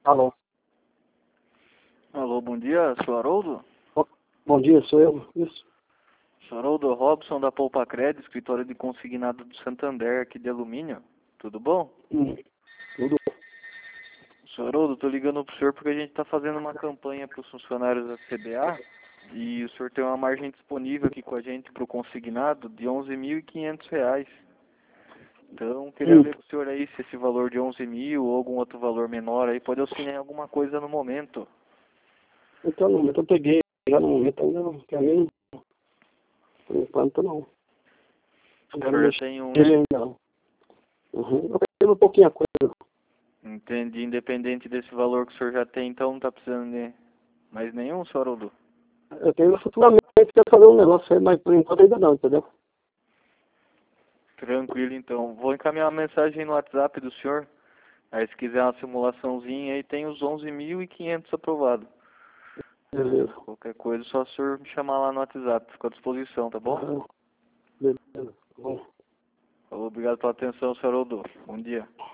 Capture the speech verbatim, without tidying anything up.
Alô. Alô, bom dia, sou Haroldo? Bom dia, sou eu. Isso. Sou Haroldo Robson da Poupa Crédito, escritório de consignado do Santander aqui de alumínio. Tudo bom? Hum, tudo. Sou Haroldo, tô ligando pro senhor porque a gente tá fazendo uma campanha para os funcionários da C B A e o senhor tem uma margem disponível aqui com a gente pro consignado de onze mil e quinhentos reais. Então, queria Hum. ver com o senhor aí se esse valor de onze mil ou algum outro valor menor aí pode auxiliar em alguma coisa no momento. Então, no momento eu peguei, já no momento ainda não quero nem, por enquanto não. O Espero senhor já mexer tem um, ele né? ainda não. Uhum. Eu peguei um pouquinho a coisa. Entendi, independente desse valor que o senhor já tem, então não tá precisando de mais nenhum, senhor Haroldo? Eu tenho futuramente, quero fazer um negócio aí, mas por enquanto ainda não, entendeu? Tranquilo, então. Vou encaminhar uma mensagem no WhatsApp do senhor. Aí, se quiser uma simulaçãozinha, aí tem os onze mil e quinhentos aprovados. Beleza. Qualquer coisa, só o senhor me chamar lá no WhatsApp. Fico à disposição, tá bom? Ah, beleza. Bom. Falou, obrigado pela atenção, senhor Haroldo. Bom dia.